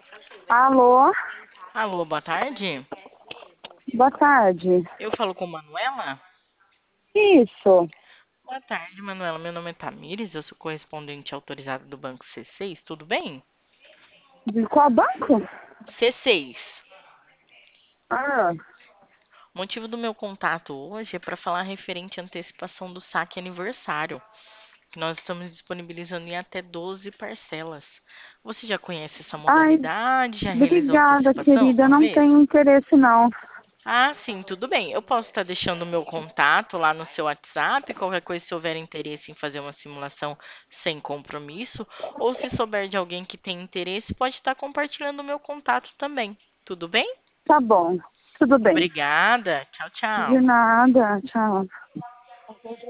Alô, Alô, boa tarde. boa tarde. Eu falo com Manuela? Isso, Boa tarde, Manuela. Meu nome é Tamires, eu sou correspondente autorizado do Banco C6, tudo bem? de qual banco? C6. Ah, O motivo do meu contato hoje é para falar referente à antecipação do saque aniversário, que nós estamos disponibilizando em até 12 parcelas. Você já conhece essa ai, modalidade? Já realizou obrigada, antecipação querida, alguma não vez? tenho interesse não. Ah, sim, tudo bem. Eu posso estar deixando o meu contato lá no seu WhatsApp, qualquer coisa, se houver interesse em fazer uma simulação sem compromisso, ou se souber de alguém que tem interesse, pode estar compartilhando o meu contato também. Tudo bem? Tá bom, tudo bem. Obrigada. Tchau, De tchau. nada, tchau.